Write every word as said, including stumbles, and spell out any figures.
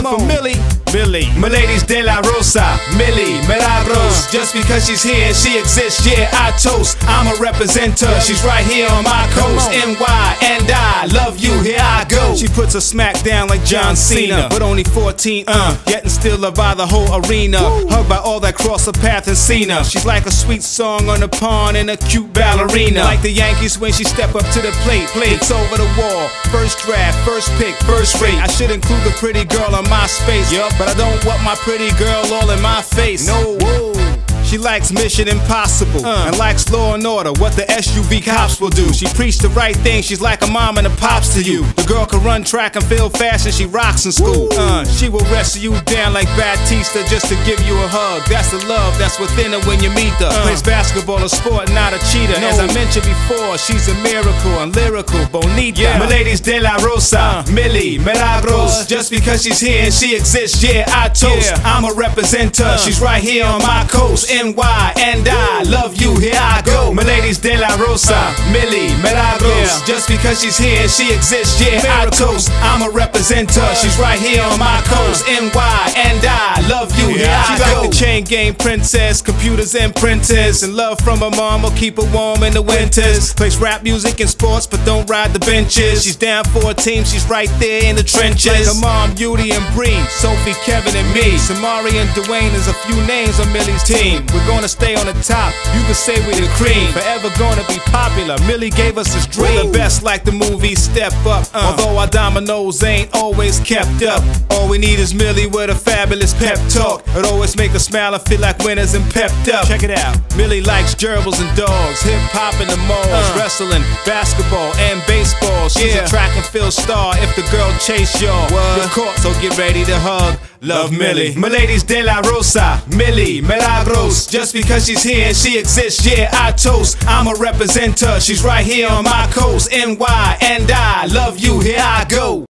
for Millie. Millie, Miladies de la Rosa, Millie Milagros. Just because she's here, she exists, yeah, I toast. I'm a representer, she's right here on my coast. N Y and I love you, here I go. She puts her smack down like John Cena, but only fourteen, uh, getting still loved by the whole arena. Hugged by all that cross her path and seen her. She's like a sweet song on the pond and a cute ballerina. Like the Yankees when she step up to the plate, plates over the wall. First draft, first pick, first rate. I should include the pretty girl on my space, yep, but I don't want my pretty girl all in my face. No, whoa. She likes Mission Impossible uh. and likes Law and Order, what the S U V cops will do. She preached the right thing, she's like a mom and a pops to you. The girl can run track and feel fast and she rocks in school. Uh, she will wrestle you down like Batista just to give you a hug. That's the love that's within her when you meet her. Uh. Plays basketball, a sport, not a cheater. No. As I mentioned before, she's a miracle and lyrical, bonita. Yeah. Miladies de la Rosa, uh. Millie Milagros. Just because she's here and she exists, yeah, I toast. Yeah. I'm a representer, uh. she's right here on my coast. N Y and I love you, here I go. Miladies de la Rosa, Millie Milagros. Yeah. Just because she's here, she exists, yeah, I toast. I'm a representer, she's right here on my coast. N Y and I love you, here I go. She like the chain gang princess, computers and printers, and love from her mom will keep her warm in the winters. Plays rap music and sports, but don't ride the benches. She's down for a team, she's right there in the trenches. Like her mom, Beauty and Bree, Sophie, Kevin and me. Samari and Dwayne is a few names on Millie's team. We're gonna stay on the top, you can say we the cream. Forever gonna be popular, Millie gave us this dream. We're the best like the movie Step Up, uh. although our dominoes ain't always kept up. All we need is Millie with a fabulous pep talk. It always make us smile and feel like winners and pepped up. Check it out, Millie likes gerbils and dogs, hip hop in the malls, uh. wrestling, basketball and baseball. She's yeah. a track and field star if the girl chase y'all. You're caught, so get ready to hug. Love Millie. Miladies de la Rosa, Millie Milagros. Just because she's here and she exists, yeah, I toast. I'm a representer, she's right here on my coast. N Y and I love you, here I go.